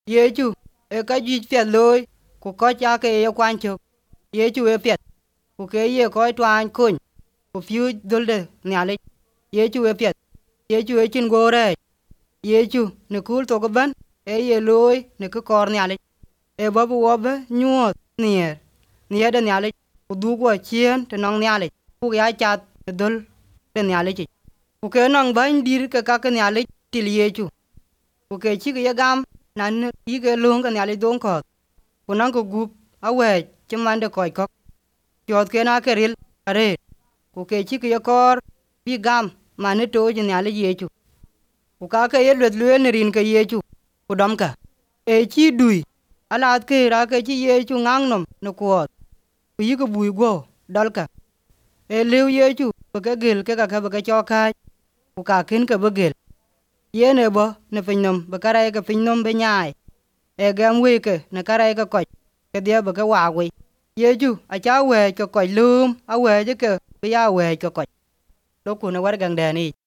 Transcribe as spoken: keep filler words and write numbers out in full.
Yechu e ka ji pet loy ku ko cha ke ye kwan chok. Yechu e pet ku ke ye ko twan kun ku fiu dulde nyale. Yechu e pet. Yechu e chin gore. Yechu ne kul to ko ban e ye loy ne ko kor nyale. E babu wobe nyuot nier. Nier de nyale ku du ko chien te nong nyale. Ku ya chat dul de nyale chi. Ku ke nong ban dir ke ka ke nyale til yechu. Ku ke chi ke ye gam nan yi ke lung ke nyale don ko. Ku nong ku gup awe chimande koy kok. Jot ke na ke ril are. Ku ke chi ke ye kor bi gam mane to je nyale yechu. Ku ka ke ye lwet luen rin ke yechu. Ku dom ka. E chi dui. Alat ke ra ke chi yechu ngang nom no kuot. Ku yi ke bui go dal ka. E liu yechu ke gel ke ka ke ke cho ka. Ku ka kin ke begel. Ye ne bo ne pinom be kare ke pinom be nyai. E gam we ke ne kare ke koch. Ke dia be ke wa we. Yechu a cha we ke koch lum a we je ke be ya we ke koch. Lo ku ne war gang de ni.